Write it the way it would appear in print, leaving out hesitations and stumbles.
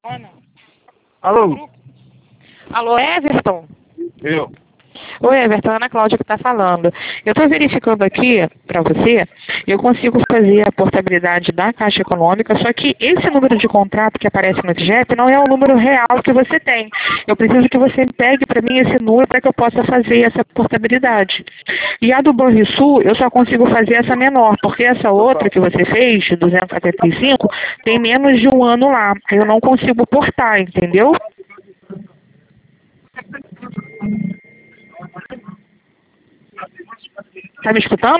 Alô? Alô, Everton? Eu. Oi, Everton, Ana Cláudia que está falando. Eu estou verificando aqui para você, eu consigo fazer a portabilidade da Caixa Econômica, só que esse número de contrato que aparece no CGEP não é o número real que você tem. Eu preciso que você pegue para mim esse número para que eu possa fazer essa portabilidade. E a do Banrisul, eu só consigo fazer essa menor, porque essa outra que você fez, de 275, tem menos de um ano lá. Eu não consigo portar, entendeu? Tá me escutando?